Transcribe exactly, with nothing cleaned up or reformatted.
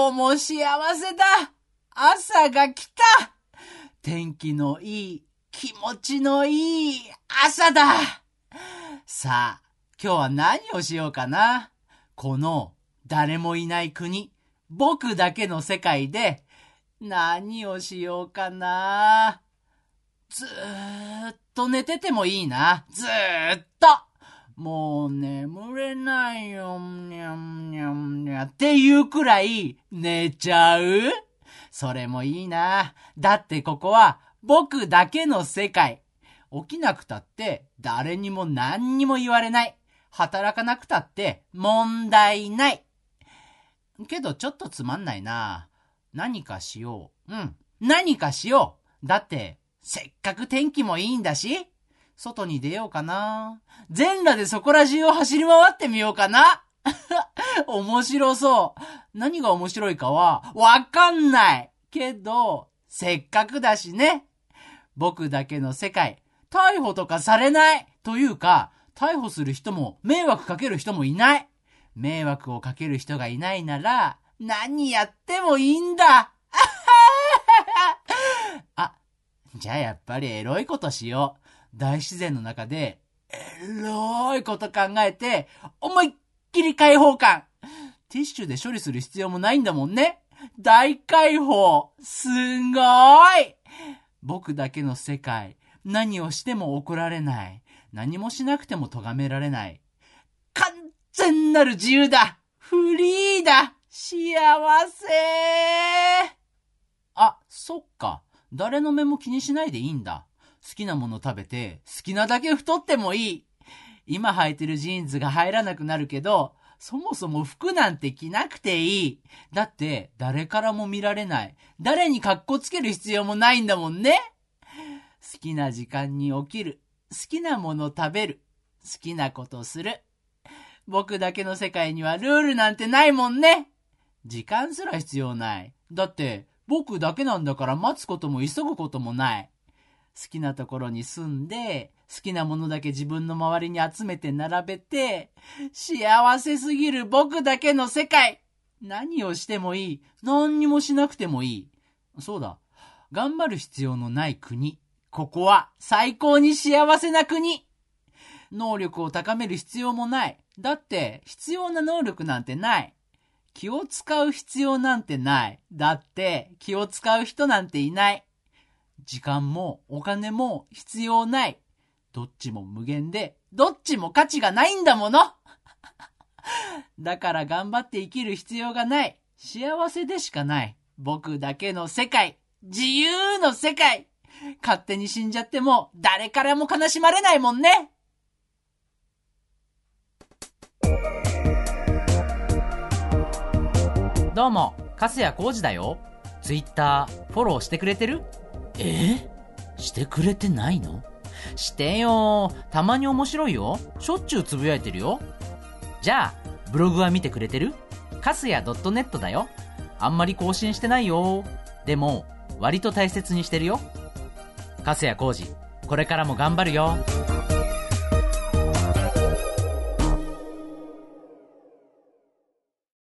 今日も幸せだ。朝が来た。天気のいい、気持ちのいい朝だ。さあ、今日は何をしようかな。この誰もいない国、僕だけの世界で何をしようかな。ずーっと寝ててもいいな。ずーっと。もう眠れないよ、にゃんにゃんにゃっていうくらい寝ちゃう？それもいいな。だってここは僕だけの世界。起きなくたって誰にも何にも言われない。働かなくたって問題ない。けどちょっとつまんないな。何かしよう。うん。何かしよう。だってせっかく天気もいいんだし。外に出ようかな。全裸でそこら中を走り回ってみようかな。面白そう。何が面白いかはわかんない。けど、せっかくだしね。僕だけの世界、逮捕とかされない。というか、逮捕する人も迷惑かける人もいない。迷惑をかける人がいないなら、何やってもいいんだ。あ、じゃあやっぱりエロいことしよう。大自然の中でエロいこと考えて思いっきり解放感。ティッシュで処理する必要もないんだもんね。大解放。すごい。僕だけの世界。何をしても怒られない。何もしなくても咎められない。完全なる自由だ。フリーだ。幸せ。あ、そっか。誰の目も気にしないでいいんだ。好きなもの食べて、好きなだけ太ってもいい。今履いてるジーンズが入らなくなるけど、そもそも服なんて着なくていい。だって、誰からも見られない。誰に格好つける必要もないんだもんね。好きな時間に起きる。好きなもの食べる。好きなことする。僕だけの世界にはルールなんてないもんね。時間すら必要ない。だって、僕だけなんだから待つことも急ぐこともない。好きなところに住んで、好きなものだけ自分の周りに集めて並べて、幸せすぎる僕だけの世界。何をしてもいい。何にもしなくてもいい。そうだ。頑張る必要のない国。ここは最高に幸せな国。能力を高める必要もない。だって必要な能力なんてない。気を使う必要なんてない。だって気を使う人なんていない。時間もお金も必要ない。どっちも無限で、どっちも価値がないんだもの。だから頑張って生きる必要がない。幸せでしかない。僕だけの世界。自由の世界。勝手に死んじゃっても誰からも悲しまれないもんね。 どうも、粕谷浩二だよ。ツイッターフォローしてくれてる？ え？してくれてないの？ してよ。たまに面白いよ。しょっちゅうつぶやいてるよ。じゃあブログは見てくれてる？粕谷 .net だよ。あんまり更新してないよ。でも割と大切にしてるよ。粕谷浩二、これからも頑張るよ。